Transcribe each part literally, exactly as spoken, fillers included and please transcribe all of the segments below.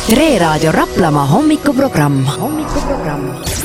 Tre Raadio Raplamaa hommikuprogramm. hommikuprogramm.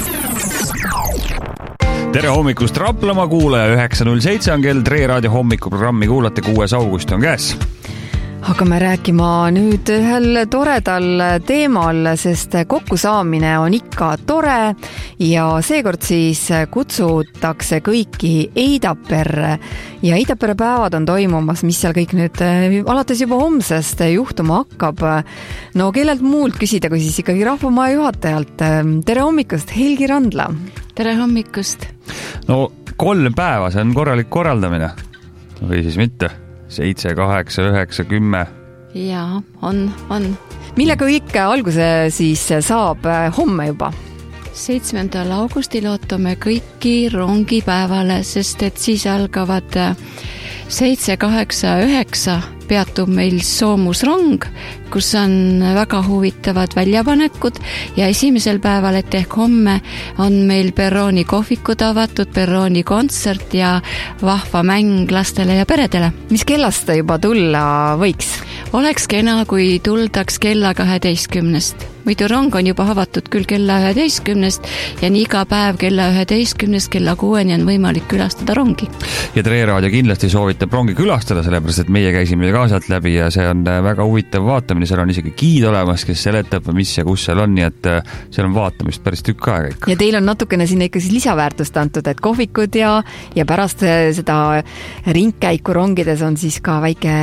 Tere hommikust Raplamaa kuulaja, üheksa null seitse on kell, Tre Raadio hommikuprogrammi kuulate, kuues august on käes. Hakkame rääkima nüüd ühel toredal teemal, sest kokkusaamine on ikka tore ja seekord siis kutsutakse kõiki Eidapere ja Eidapere päevad on toimumas, mis seal kõik nüüd alates juba homsest juhtuma hakkab. No kellelt muult küsida, kui siis ikkagi Rahvamaja juhatajalt. Tere hommikust, Helgi Randla. Tere hommikust. No kolm päeva, see on korralik korraldamine või siis mitte? seitse, kaheksa, üheksa, kümme. Jaa, on, on. Millega kõik alguse siis saab homme juba? seitsmendal augustil ootame kõiki rongipäevale, sest et siis algavad seitse, kaheksa, üheksa peatub meil soomusrong, kus on väga huvitavad väljapanekud ja esimesel päeval, et ehk homme on meil perrooni kohvikud avatud, perrooni kontsert ja vahva mäng lastele ja peredele. Mis kellast juba tulla võiks? Oleks kena, kui tuldaks kella kaheteistkümnest. Muidu rong on juba avatud küll kella üheteistkümnest ja nii iga päev kella üheteistkümnest kella kuueni on võimalik külastada rongi. Ja Tre Raadio kindlasti soovitab rongi külastada, sellepärast et meie käisime ka sealt läbi ja see on väga huvitav vaatamine, seal on isegi giid olemas, kes seletab, mis ja kus seal on, nii et seal on vaatamist päris tükk aega ikka. Ja teil on natukene sinna ikka siis lisaväärtust antud, et kohvikud ja, ja pärast seda ringkäiku rongides on siis ka väike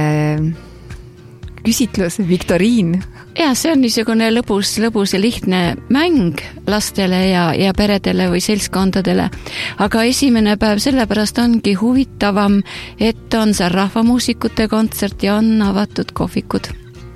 küsitlus, viktoriin. Ja see on niisugune lõbus, lõbus ja lihtne mäng lastele ja, ja peredele või seltskondadele. Aga esimene päev sellepärast ongi huvitavam, et on seal rahvamuusikute kontsert ja on avatud kohvikud.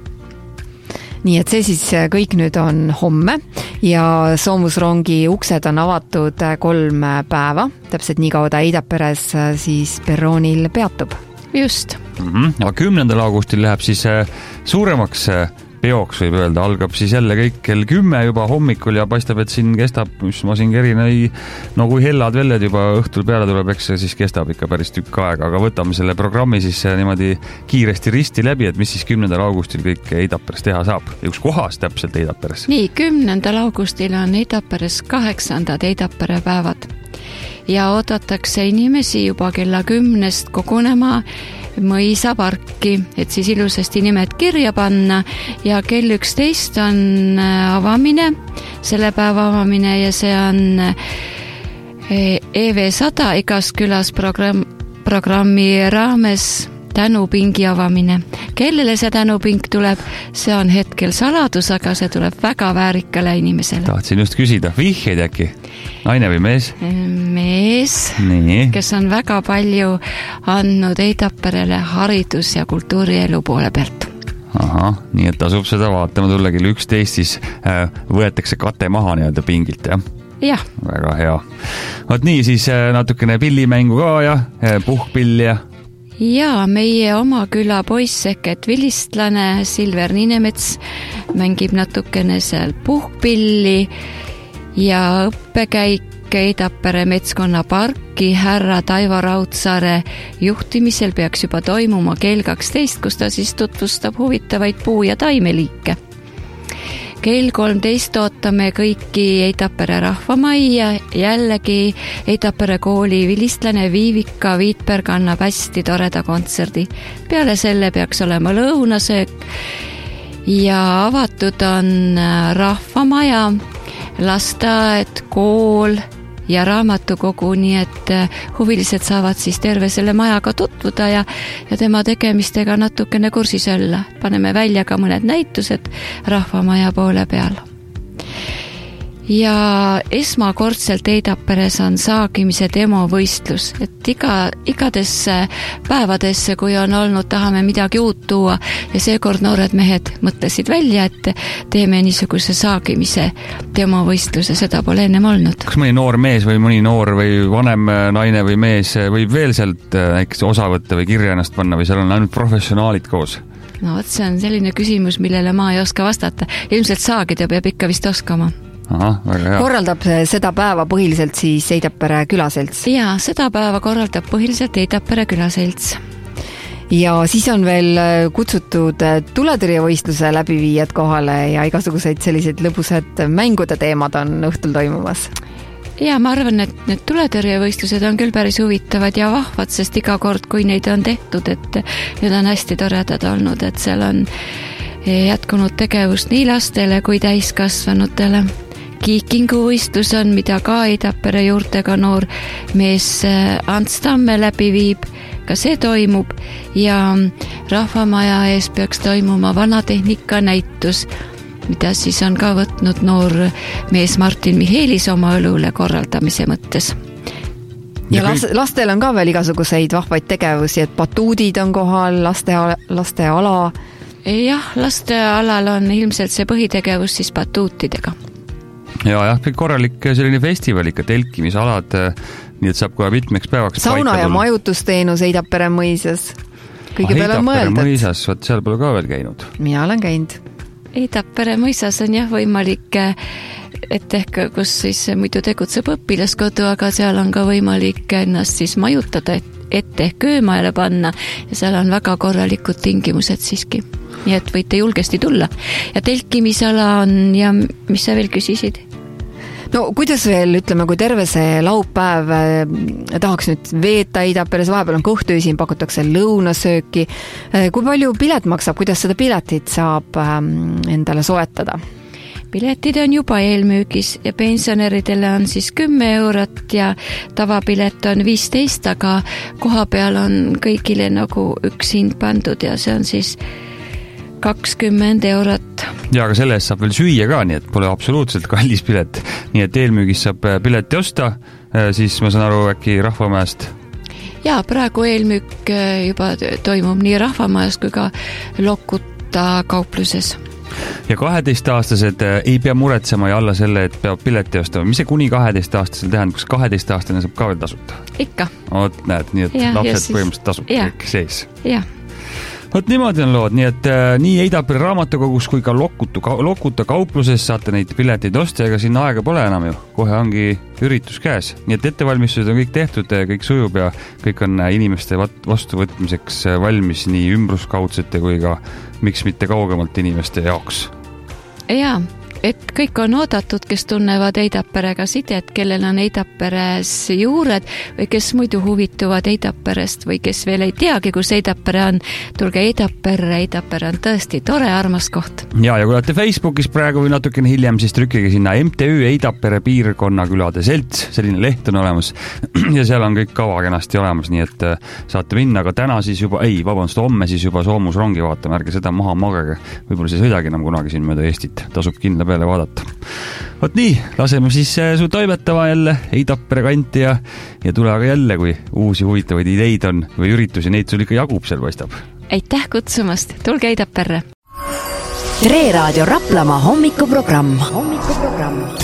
Nii et see siis kõik nüüd on homme ja soomusrongi uksed on avatud kolm päeva, täpselt nii kauda Eidaperes siis perroonil peatub. Just. Mm-hmm. Aga kümnendal augustil läheb siis suuremaks peoks, võib öelda, algab siis jälle kõik kell kümme juba hommikul ja paistab, et siin kestab, mis ma siin kerinai, no kui hellad velled juba õhtul peale tuleb, eks see siis kestab ikka päris tükk aega, aga võtame selle programmi siis niimoodi kiiresti risti läbi, et mis siis kümnendal augustil kõik Eidaperes teha saab ja üks kohas täpselt Eidaperes. Nii, kümnendal augustil on Eidaperes kaheksandad Eidapere päevad ja oodatakse inimesi juba kella kümnest kogunema mõisaparki, et siis ilusasti nimed kirja panna ja kell üksteist on avamine, selle päeva avamine ja see on E V sada igas külas program, programmi raames tänupingi avamine. Kellele see tänuping tuleb, see on hetkel saladus, aga see tuleb väga väärikale inimesele. Tahtsin just küsida, vihjeid äkki? Naine või mees? Mees, nii. Kes on väga palju andnud Eidaperele haridus- ja kultuurielu poole pealt. Aha, nii et tasub seda vaatama tulla kell üksteist, siis äh, võetakse kate maha nii-öelda pingilt, jah? Jah. Väga hea. Vaat nii, siis äh, natukene pillimängu ka ja äh, puhkpill ja ja meie oma küla poisseket vilistlane Silver Niinemets mängib natukene seal puhkpilli ja õppekäik Eidapere metskonna parki härra Taivo Raudsaare juhtimisel peaks juba toimuma kell kaksteist, kus ta siis tutvustab huvitavaid puu- ja taimeliike. Kell kolmteist ootame kõiki Eidapere rahvamajja, jällegi Eidapere kooli vilistlane Viivika Viitberg annab hästi toreda kontserdi. Peale selle peaks olema lõunasöök ja avatud on rahvamaja, lasteaed, kool ja raamatukogu, nii et huvilised saavad siis terve selle majaga tutvuda ja, ja tema tegemistega natukene kursis olla. Paneme välja ka mõned näitused rahvamaja poole peal. Ja esmakordselt Eidaperes on saagimise demovõistlus, et iga, igadesse päevadesse, kui on olnud, tahame midagi uut tuua ja seekord noored mehed mõtlesid välja, et teeme niisuguse saagimise demovõistluse, seda pole ennem olnud. Kas mõni noor mees või mõni noor või vanem naine või mees võib veel sealt näiteks osa võtta või kirja ennast panna või seal on ainult professionaalid koos? No võt, see on selline küsimus, millele ma ei oska vastata. Ilmselt saagida peab ikka vist oskama. Aha, väga hea. Korraldab seda päeva põhiliselt siis Eidapere külaselts? Jaa, seda päeva korraldab põhiliselt Eidapere külaselts. ja siis on veel kutsutud tuletõrjevõistluse läbiviijad kohale ja igasuguseid selliseid lõbusad mängude teemad on õhtul toimumas. Ja ma arvan, et need tuletõrjevõistlused on küll päris huvitavad ja vahvad, sest iga kord, kui neid on tehtud, et need on hästi toredad olnud, et seal on jätkunud tegevust nii lastele kui täiskasvanutele. Kiikinguvõistlus on, mida ka Eidapere juurtega noor mees Ants Tamme läbi viib, ka see toimub ja Rahvamaja ees peaks toimuma vanatehnika näitus, mida siis on ka võtnud noor mees Martin Mihelis oma õlule korraldamise mõttes. Ja las, lastel on ka veel igasuguseid vahvaid tegevusi, et batuudid on kohal, laste, laste ala. Jah, laste alal on ilmselt see põhitegevus siis batuutidega. Ja jah, korralik selline festival ikka, telkimisalad, nii et saab kohe mitmeks päevaks sauna ja majutusteenus Eidapere mõisas. Kõige peale on mõeldud. Eidapere mõisas, võt seal pole ka veel käinud. Mina olen käinud. Eidapere mõisas on jah võimalik, et ehk kus siis muidu tegutseb õpilaskodu, aga seal on ka võimalik ennast siis majutada, et ehk öömaele panna ja seal on väga korralikud tingimused siiski. Nii et võite julgesti tulla. Ja telkimisala on ja mis sa veel küsisid? No kuidas veel, ütleme, kui terve see laupäev tahaks nüüd veeta Eidaperes, vahepeal on kõhtuja, siin pakutakse lõunasööki. Kui palju pilet maksab, kuidas seda piletit saab endale soetada? Piletid on juba eelmüügis ja pensionäridele on siis kümme eurot ja tavapilet on viisteist, aga koha peal on kõigile nagu üks hind pandud ja see on siis kakskümmend eurot. Ja aga selle eest saab veel süüa ka, nii et pole absoluutselt kallis pilet. Nii et eelmüügis saab pileti osta, siis ma saan aru äkki Rahvamäest. Ja praegu eelmüük juba toimub nii Rahvamajas kui ka Lokuta kaupluses. Ja kaheteistaastased ei pea muretsema ja alla selle, et peab pileti ostama. Mis see kuni kaheteistaastasel tähendab, kas kaheteistaastane saab ka veel tasuta? Ikka. Oot, näed, nii et ja, lapsed siis põhimõtteliselt tasub kõik sees. Jah. Vot niimoodi on lood, nii et äh, nii Eidapere raamatukogus kui ka Lokutu, Lokuta kaupluses saate neid pileteid osta, ega siin aega pole enam ju. Kohe ongi üritus käes. Nii et ettevalmistused on kõik tehtud, kõik sujub ja kõik on inimeste vastuvõtmiseks valmis nii ümbruskaudsete kui ka miks mitte kaugemalt inimeste jaoks. Jaa, et kõik on oodatud, kes tunnevad Eidaperega sidet, kellel on Eidaperes juured või kes muidu huvituvad Eidaperest või kes veel ei teagi, kus Eidapere on. Tulge Eidapere, Eidapere on tõesti tore, armas koht. Ja, ja kui olete Facebookis praegu või natukene hiljem, siis trükkige sinna M T Ü Eidapere piirkonnakülade selts, selline leht on olemas ja seal on kõik kava kenasti olemas, nii et saate minna, aga täna siis juba, ei, vabandust, homme siis juba soomusrongi vaatame, ärge seda maha magage, võib-olla see sõidagi enam kunagi siin mööda Eestit, tasub kindla peale vaadata. Vot nii, laseme siis su toimetama jälle Eidapere kanti ja, ja tule aga jälle, kui uusi huvitavaid ideid on või üritusi, neid sul ikka jagub seal paistab. Aitäh kutsumast, tulge Eidapere! Tre Raadio Raplamaa hommikuprogramm. hommikuprogramm.